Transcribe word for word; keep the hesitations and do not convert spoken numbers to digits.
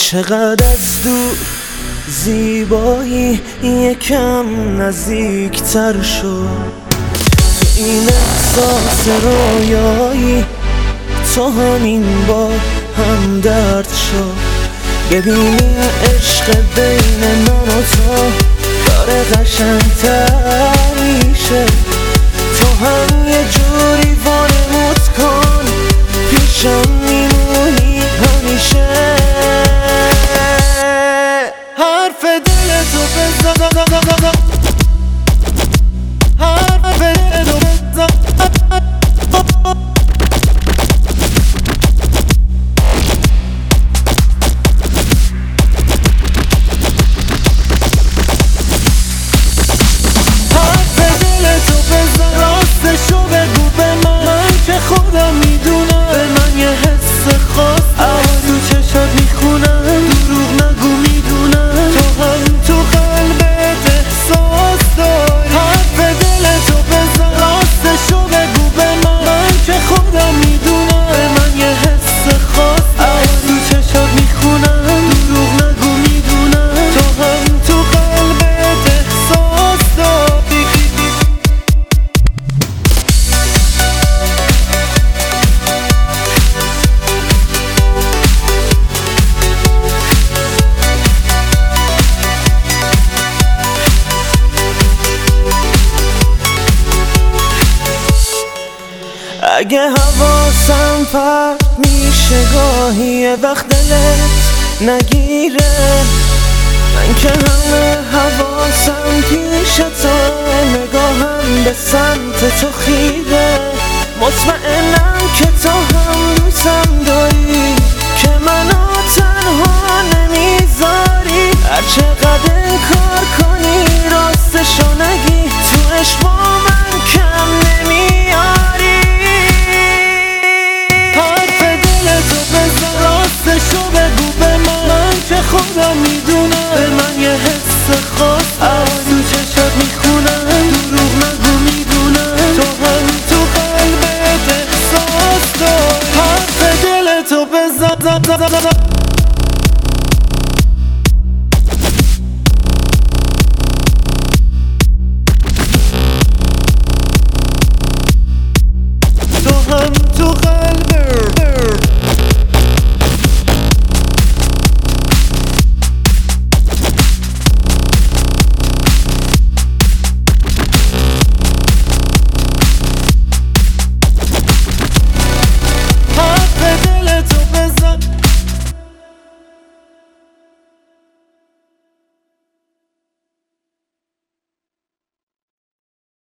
چقدر از دور زیبایی یکم نزدیکتر شد. تو این احساس رویایی تو همین بار هم درد شد. ببینیم عشق بین من و تو داره قشنگتر میشه. تو هم یه جوری وانمود کن پیشم میمونی همیشه. حرف دل تو بزن، حرف دل تو بزن. خودم میدونم به من یه حس خاص از تو چشات میخونم. دروغ نگو میدونم تو هم تو قلبت احساس داری. حرف دل تو بزن راستشو بگو به من. من که خودم میدونم به من یه حس خاص از تو چشات میخونم. دروغ نگو میدونم تو هم تو قلبت احساس داری. اگه حواسم پرت میشه گاهی یه وقت دلت نگیره. من که همه حواسم پیش تو نگاهم به سمت تو خیره. مطمئنم که تو هم دوستم داری که منو تنها نمیذاری. هر چقدر انکار کنی راستشو نگی تو عشق با من کم نمیاری. راستشو بگو به من. من که خودم میدونم به من یه حس خاص از تو چشات میخونم. دروغ نگو میدونم تو هم تو قلبت احساس داری. حرف دل تو بزن.